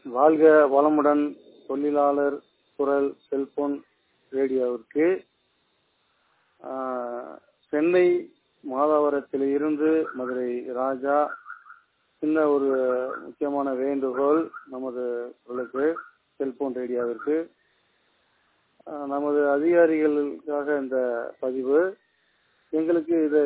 வாழ்க வளமுடன் தொழிலாளர் குரல் செல்போன் ரேடியோவிற்கு சென்னை மாதவரத்தில் இருந்து மதுரை ராஜா சின்ன ஒரு முக்கியமான வேண்டுகோள். நமது குரலுக்கு செல்போன் ரேடியோவிற்கு நமது அதிகாரிகளுக்காக இந்த பதிவு. எங்களுக்கு இதை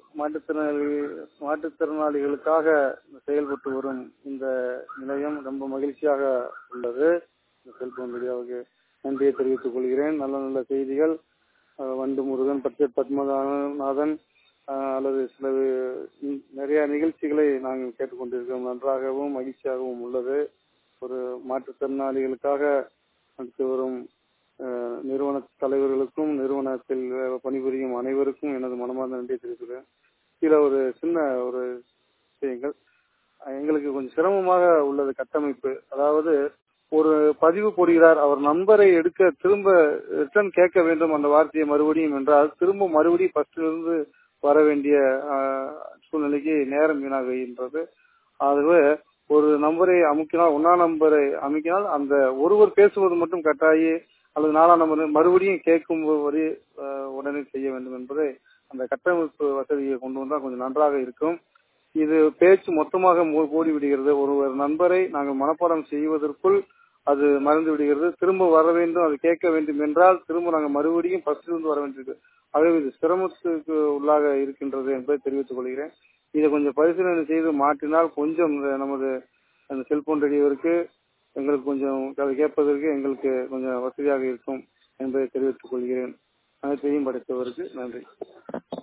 மாற்றுத்திறனாளிகளுக்காக செயல்பட்டு வரும் இந்த நிலையம் ரொம்ப மகிழ்ச்சியாக உள்ளது. செல்போன் ரேடியோவுக்கு நன்றியை தெரிவித்துக் கொள்கிறேன். நல்ல நல்ல செய்திகள் வண்டு முருகன், பட்ஜெட் பத்மநாதன் அல்லது சில நிறைய நிகழ்ச்சிகளை நாங்கள் கேட்டுக்கொண்டிருக்கிறோம். நன்றாகவும் மகிழ்ச்சியாகவும் உள்ளது. ஒரு மாற்றுத்திறனாளிகளுக்காக நடத்தி வரும் நிறுவன தலைவர்களுக்கும் நிறுவனத்தில் பணிபுரியும் அனைவருக்கும் எனது மனமார்ந்த நன்றியை தெரிவிக்கிறேன். சில ஒரு சின்ன ஒரு விஷயங்கள் எங்களுக்கு கொஞ்சம் சிரமமாக உள்ளது கட்டமைப்பு. அதாவது ஒரு பதிவு போடுகிறார், அவர் நம்பரை எடுக்க திரும்ப ரிட்டர்ன் கேட்க வேண்டும் அந்த வார்த்தையை மறுபடியும் என்றால் திரும்ப மறுபடியும் ஃபர்ஸ்டிலிருந்து வர வேண்டிய சூழ்நிலைக்கு நேரம் வீணாகின்றது. ஆகவே ஒரு நம்பரை அமுக்கினால், 1ஆம் நம்பரை அமுக்கினால் அந்த ஒருவர் பேசுவது மட்டும் கட்டாயி அல்லது 4ஆம் நம்பர் மறுபடியும் கேட்கும் வரை உடனே செய்ய வேண்டும் என்பதை அந்த கட்டமைப்பு வசதியை கொண்டு வந்தால் கொஞ்சம் நன்றாக இருக்கும். இது பேச்சு மொத்தமாக கூடி விடுகிறது. ஒரு நண்பரை நாங்கள் மனப்பாடம் செய்வதற்குள் அது மறந்து விடுகிறது. திரும்ப வர வேண்டும், அது கேட்க வேண்டும் என்றால் திரும்ப நாங்கள் மறுபடியும் ஃபர்ஸ்டிலிருந்து வர வேண்டியது. ஆகவே இது சிரமத்துக்கு உள்ளாக இருக்கின்றது என்பதை தெரிவித்துக் கொள்கிறேன். இதை கொஞ்சம் பரிசீலனை செய்து மாற்றினால் கொஞ்சம் நமது அந்த செல்போன் ரேடியோவிற்கு எங்களுக்கு கொஞ்சம் அதை கேட்பதற்கு எங்களுக்கு கொஞ்சம் வசதியாக இருக்கும் என்பதை தெரிவித்துக் கொள்கிறேன். அனைத்தையும் படைத்தவருக்கு நன்றி.